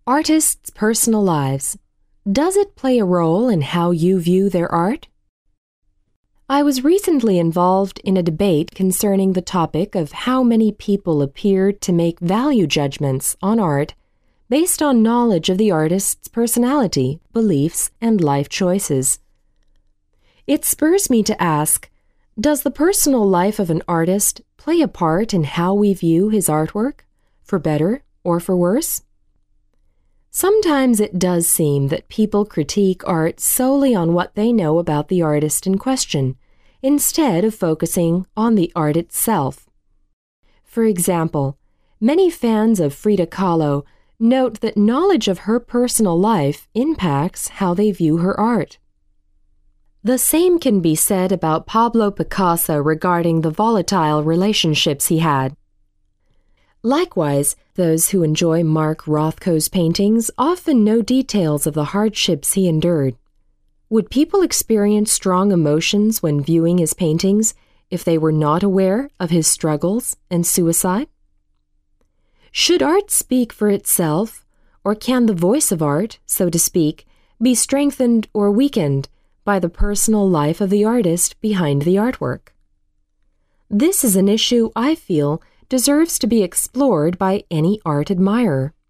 Artists' personal lives. Does it play a role in how you view their art? I was recently involved in a debate concerning the topic of how many people appeared to make value judgments on art based on knowledge of the artist's personality, beliefs, and life choices. It spurs me to ask, does the personal life of an artist play a part in how we view his artwork, for better or for worse? Sometimes it does seem that people critique art solely on what they know about the artist in question, instead of focusing on the art itself. For example, many fans of Frida Kahlo note that knowledge of her personal life impacts how they view her art. The same can be said about Pablo Picasso regarding the volatile relationships he had. Likewise, those who enjoy Mark Rothko's paintings often know details of the hardships he endured. Would people experience strong emotions when viewing his paintings if they were not aware of his struggles and suicide? Should art speak for itself, or can the voice of art, so to speak, be strengthened or weakened by the personal life of the artist behind the artwork? This is an issue I feel deserves to be explored by any art admirer.